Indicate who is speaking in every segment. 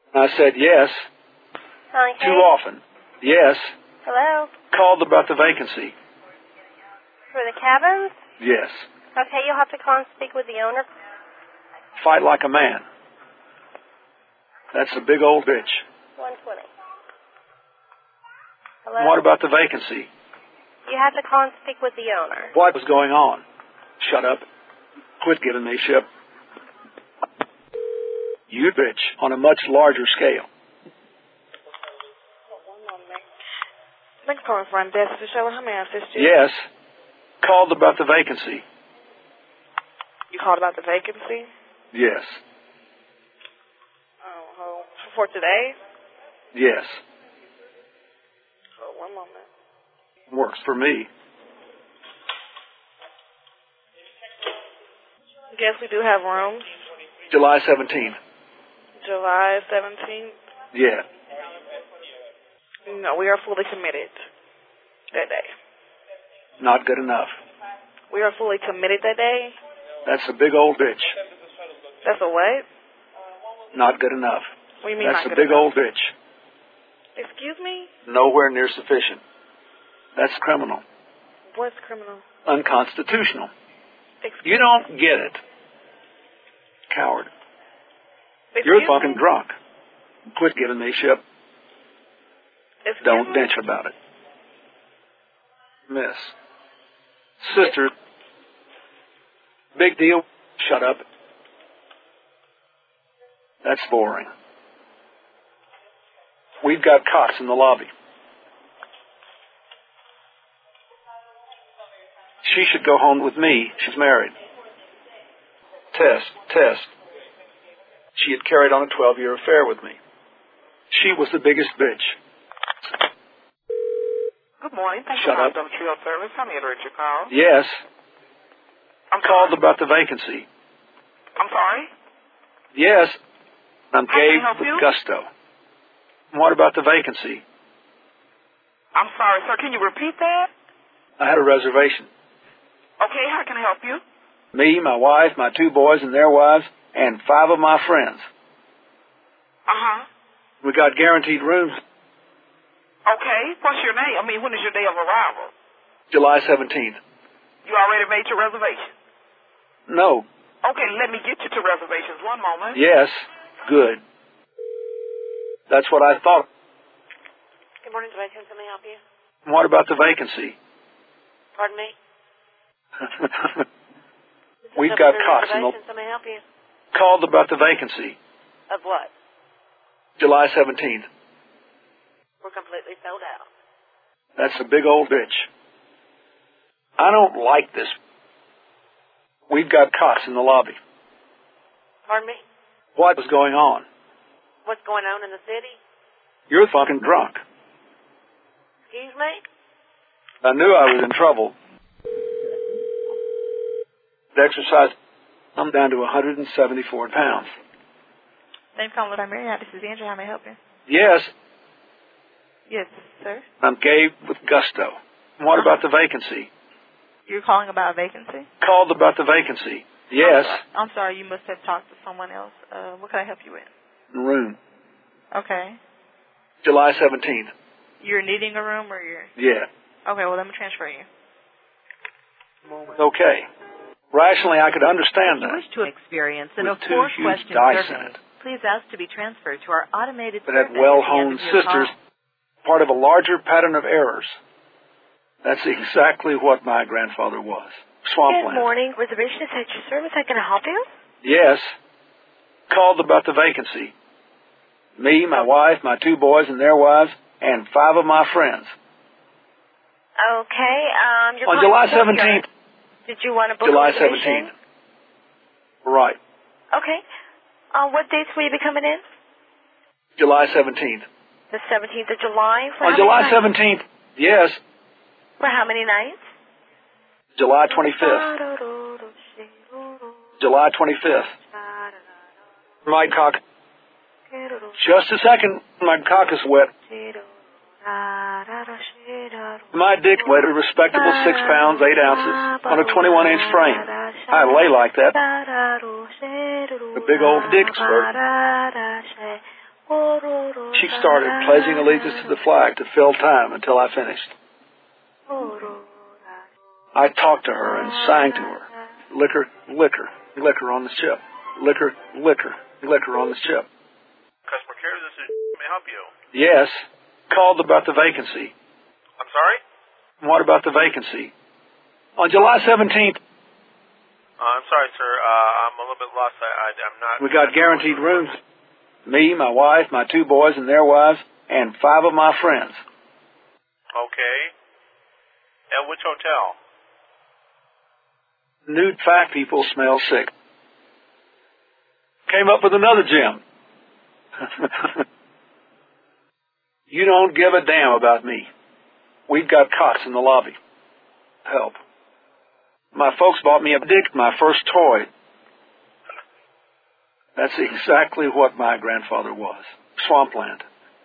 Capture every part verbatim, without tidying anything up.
Speaker 1: I said yes.
Speaker 2: Okay.
Speaker 1: Too often. Yes.
Speaker 2: Hello?
Speaker 1: Called about the vacancy.
Speaker 2: For the cabins?
Speaker 1: Yes.
Speaker 2: Okay, you'll have to call and speak with the owner.
Speaker 1: Fight like a man. That's a big old bitch.
Speaker 2: one twenty. Hello?
Speaker 1: What about the vacancy?
Speaker 2: You have to call and speak with the owner.
Speaker 1: What was going on? Shut up. Quit giving me shit. You bitch on a much larger scale.
Speaker 3: Thanks for calling front desk, Michelle. How may I assist you?
Speaker 1: Yes. Called about the vacancy.
Speaker 3: You called about the vacancy?
Speaker 1: Yes.
Speaker 3: Oh, oh for today?
Speaker 1: Yes.
Speaker 3: Oh, one moment.
Speaker 1: Works for me.
Speaker 3: Yes, we do have rooms.
Speaker 1: July seventeenth.
Speaker 3: July seventeenth?
Speaker 1: Yeah.
Speaker 3: No, we are fully committed that day.
Speaker 1: Not good enough.
Speaker 3: We are fully committed that day?
Speaker 1: That's a big old bitch.
Speaker 3: That's a what?
Speaker 1: Not good enough.
Speaker 3: What do you mean
Speaker 1: That's
Speaker 3: not
Speaker 1: a
Speaker 3: good
Speaker 1: big
Speaker 3: enough?
Speaker 1: old bitch.
Speaker 3: Excuse me?
Speaker 1: Nowhere near sufficient. That's criminal.
Speaker 3: What's criminal?
Speaker 1: Unconstitutional.
Speaker 3: Excuse
Speaker 1: You don't get it. Coward.
Speaker 3: Excuse
Speaker 1: You're
Speaker 3: me?
Speaker 1: fucking drunk. Quit giving me shit.
Speaker 3: Excuse
Speaker 1: Don't
Speaker 3: me?
Speaker 1: bitch about it. Miss. Sister. Big deal. Shut up. That's boring. We've got cots in the lobby. She should go home with me. She's married. Test, test. She had carried on a twelve-year affair with me. She was the biggest bitch.
Speaker 3: Good morning. Thank
Speaker 1: Shut
Speaker 3: you
Speaker 1: up.
Speaker 3: for calling Field Service. How may I direct your call?
Speaker 1: Yes.
Speaker 3: I'm
Speaker 1: Called
Speaker 3: sorry.
Speaker 1: about the vacancy.
Speaker 3: I'm sorry?
Speaker 1: Yes. I'm
Speaker 3: How can I
Speaker 1: gay
Speaker 3: help
Speaker 1: with
Speaker 3: you?
Speaker 1: gusto. What about the vacancy?
Speaker 3: I'm sorry, sir. Can you repeat that?
Speaker 1: I had a reservation.
Speaker 3: Okay, how can I help you?
Speaker 1: Me, my wife, my two boys and their wives, and five of my friends.
Speaker 3: Uh-huh.
Speaker 1: We got guaranteed rooms.
Speaker 3: Okay. What's your name? I mean, when is your day of arrival?
Speaker 1: July seventeenth.
Speaker 3: You already made your reservation?
Speaker 1: No.
Speaker 3: Okay, let me get you to reservations. One moment.
Speaker 1: Yes. Good. That's what I thought.
Speaker 3: Good morning, Jason. Can I help you?
Speaker 1: What about the vacancy?
Speaker 3: Pardon me?
Speaker 1: We've got cots in the...
Speaker 3: Can I help you?
Speaker 1: Called about the vacancy.
Speaker 3: Of what?
Speaker 1: July seventeenth.
Speaker 3: We're completely sold out.
Speaker 1: That's a big old bitch. I don't like this. We've got cots in the lobby.
Speaker 3: Pardon me?
Speaker 1: What was going on?
Speaker 3: What's going on in the city?
Speaker 1: You're fucking drunk.
Speaker 3: Excuse me?
Speaker 1: I knew I was in trouble. The exercise, I'm down to one hundred seventy-four pounds.
Speaker 3: Thanks for calling Primary. This is Andrew. How may I help you?
Speaker 1: Yes,
Speaker 3: Yes, sir.
Speaker 1: I'm gay with gusto. What about the vacancy?
Speaker 3: You're calling about a vacancy?
Speaker 1: Called about the vacancy. Yes.
Speaker 3: I'm sorry, I'm sorry you must have talked to someone else. Uh, what can I help you with?
Speaker 1: Room.
Speaker 3: Okay.
Speaker 1: July seventeenth.
Speaker 3: You're needing a room or you're...
Speaker 1: Yeah.
Speaker 3: Okay, well, let me transfer you.
Speaker 1: Okay. Rationally, I could understand
Speaker 4: If you
Speaker 1: that.
Speaker 4: wish to experience an
Speaker 1: With two
Speaker 4: four
Speaker 1: huge
Speaker 4: question
Speaker 1: dice
Speaker 4: survey,
Speaker 1: in it.
Speaker 4: please ask to be transferred to our automated
Speaker 1: But had
Speaker 4: survey
Speaker 1: well-honed
Speaker 4: at the end of your
Speaker 1: sisters,
Speaker 4: call.
Speaker 1: part of a larger pattern of errors. That's exactly what my grandfather was.
Speaker 2: Good
Speaker 1: Swampland.
Speaker 2: morning. Reservation is at your service. How can I help you?
Speaker 1: Yes. Called about the vacancy. Me, my wife, my two boys and their wives, and five of my friends.
Speaker 2: Okay. Um, you're
Speaker 1: On
Speaker 2: calling
Speaker 1: July
Speaker 2: for your-
Speaker 1: seventeenth.
Speaker 2: Did you want to book
Speaker 1: July
Speaker 2: a reservation?
Speaker 1: seventeenth. Right.
Speaker 2: Okay. Uh, what dates will you be coming in?
Speaker 1: July seventeenth.
Speaker 2: The seventeenth of July. For
Speaker 1: On
Speaker 2: how
Speaker 1: July
Speaker 2: many nights?
Speaker 1: seventeenth, yes.
Speaker 2: For how many nights?
Speaker 1: July twenty-fifth. July twenty-fifth. My cock. Just a second. My cock is wet. My dick weighed a respectable six pounds, eight ounces on a twenty-one inch frame. I lay like that. A big old dick spurt. She started pledging allegiance to the flag to fill time until I finished. I talked to her and sang to her. Liquor, liquor, liquor on the ship. Liquor, liquor, liquor on the ship.
Speaker 5: Customer care, this is... May I help you?
Speaker 1: Yes. Called about the vacancy.
Speaker 5: I'm sorry?
Speaker 1: What about the vacancy? On July seventeenth...
Speaker 5: Uh, I'm sorry, sir. Uh, I'm a little bit lost. I, I, I'm not...
Speaker 1: We got guaranteed rooms. Me, my wife, my two boys and their wives, and five of my friends.
Speaker 5: Okay. At which hotel?
Speaker 1: Nude fat people smell sick. Came up with another gem. You don't give a damn about me. We've got cots in the lobby. Help. My folks bought me a dick, my first toy. That's exactly what my grandfather was. Swampland.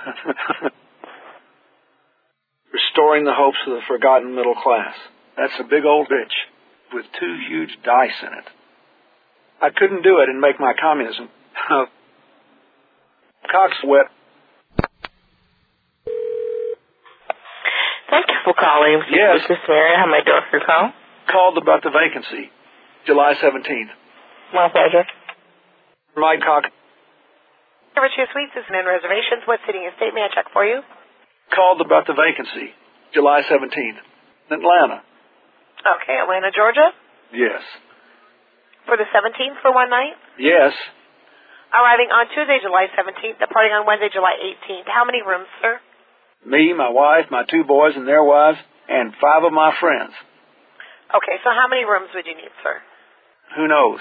Speaker 1: Restoring the hopes of the forgotten middle class. That's a big old bitch with two huge dice in it. I couldn't do it and make my communism. Cock's wet.
Speaker 6: Thank you for calling.
Speaker 1: Yes.
Speaker 6: This is Mary. How may I direct your call?
Speaker 1: Called about the vacancy. July seventeenth.
Speaker 6: My pleasure.
Speaker 1: Mike Cock.
Speaker 3: Richard Suites is in reservations. What city and state may I check for you?
Speaker 1: Called about the vacancy. July seventeenth. Atlanta.
Speaker 3: Okay, Atlanta, Georgia.
Speaker 1: Yes.
Speaker 3: For the seventeenth for one night?
Speaker 1: Yes.
Speaker 3: Arriving on Tuesday, July seventeenth, departing on Wednesday, July eighteenth. How many rooms, sir?
Speaker 1: Me, my wife, my two boys and their wives, and five of my friends.
Speaker 3: Okay, so how many rooms would you need, sir?
Speaker 1: Who knows?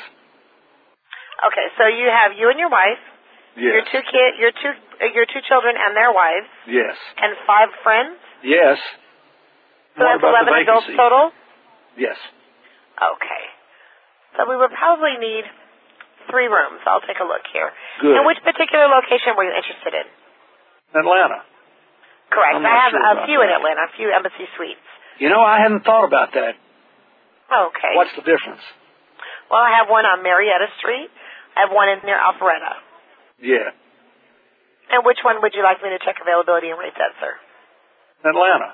Speaker 3: Okay, so you have you and your wife,
Speaker 1: Yes.
Speaker 3: your two kid, your two uh, your two children and their wives,
Speaker 1: Yes.
Speaker 3: and five friends.
Speaker 1: Yes.
Speaker 3: So
Speaker 1: What
Speaker 3: that's
Speaker 1: about the
Speaker 3: eleven adults
Speaker 1: vacancy?
Speaker 3: total.
Speaker 1: Yes.
Speaker 3: Okay. So we would probably need three rooms. I'll take a look here.
Speaker 1: Good.
Speaker 3: And which particular location were you interested in?
Speaker 1: Atlanta.
Speaker 3: Correct.
Speaker 1: I'm
Speaker 3: I
Speaker 1: not
Speaker 3: have
Speaker 1: sure
Speaker 3: a
Speaker 1: about
Speaker 3: few in
Speaker 1: that.
Speaker 3: Atlanta, a few Embassy Suites.
Speaker 1: You know, I hadn't thought about that.
Speaker 3: Okay.
Speaker 1: What's the difference?
Speaker 3: Well, I have one on Marietta Street. I have one in near Alpharetta.
Speaker 1: Yeah.
Speaker 3: And which one would you like me to check availability and rates at, sir?
Speaker 1: Atlanta.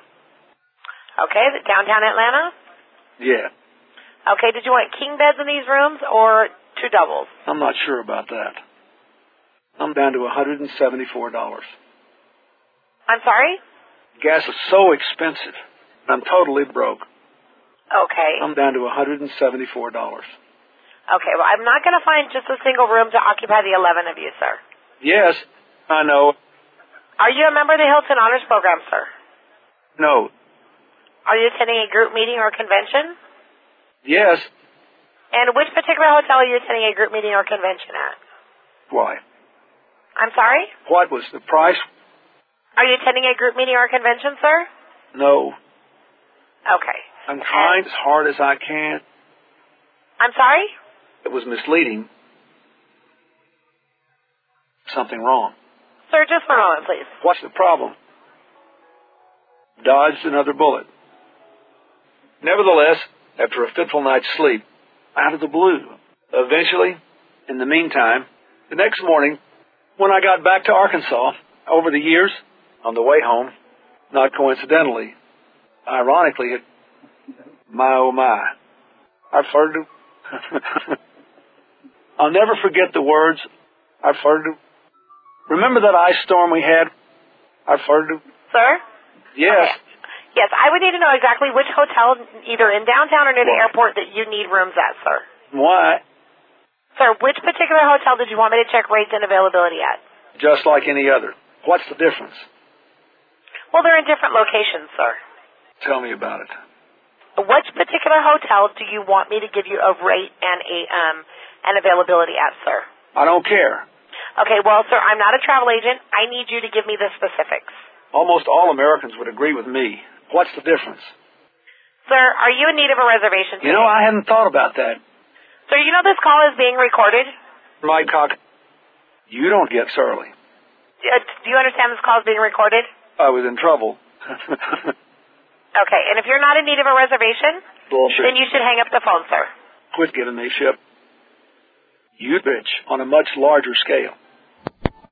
Speaker 3: Okay, the downtown Atlanta?
Speaker 1: Yeah.
Speaker 3: Okay, did you want king beds in these rooms or two doubles?
Speaker 1: I'm not sure about that. I'm down to one hundred seventy-four dollars.
Speaker 3: I'm sorry?
Speaker 1: Gas is so expensive. I'm totally broke.
Speaker 3: Okay.
Speaker 1: I'm down to one hundred seventy-four dollars.
Speaker 3: Okay, well, I'm not going to find just a single room to occupy the eleven of you, sir.
Speaker 1: Yes, I know.
Speaker 3: Are you a member of the Hilton Honors Program, sir?
Speaker 1: No.
Speaker 3: Are you attending a group meeting or convention?
Speaker 1: Yes.
Speaker 3: And which particular hotel are you attending a group meeting or convention at?
Speaker 1: Why?
Speaker 3: I'm sorry?
Speaker 1: What was the price?
Speaker 3: Are you attending a group meeting or convention, sir?
Speaker 1: No.
Speaker 3: Okay.
Speaker 1: I'm trying as hard as I can.
Speaker 3: I'm sorry?
Speaker 1: It was misleading. Something wrong.
Speaker 3: Sir, just one moment, please.
Speaker 1: What's the problem? Dodged another bullet. Nevertheless, after a fitful night's sleep, out of the blue, eventually, in the meantime, the next morning, when I got back to Arkansas, over the years, on the way home, not coincidentally, ironically, it, my oh my, I've heard to, I'll never forget the words, I've heard to, remember that ice storm we had? I've heard to.
Speaker 3: Sir?
Speaker 1: Yes.
Speaker 3: Okay. Yes, I would need to know exactly which hotel, either in downtown or near the
Speaker 1: Why?
Speaker 3: airport, that you need rooms at, sir.
Speaker 1: Why?
Speaker 3: Sir, which particular hotel did you want me to check rates and availability at?
Speaker 1: Just like any other. What's the difference?
Speaker 3: Well, they're in different locations, sir.
Speaker 1: Tell me about it.
Speaker 3: Which particular hotel do you want me to give you a rate and a um an availability at, sir?
Speaker 1: I don't care.
Speaker 3: Okay, well, sir, I'm not a travel agent. I need you to give me the specifics.
Speaker 1: Almost all Americans would agree with me. What's the difference?
Speaker 3: Sir, are you in need of a reservation today?
Speaker 1: You know, I hadn't thought about that.
Speaker 3: Sir, you know this call is being recorded?
Speaker 1: Mike Cock, you don't get surly.
Speaker 3: Uh, do you understand this call is being recorded?
Speaker 1: I was in trouble.
Speaker 3: Okay, and if you're not in need of a reservation,
Speaker 1: Bullshit.
Speaker 3: then you should hang up the phone, sir.
Speaker 1: Quit giving me shit. You bitch on a much larger scale.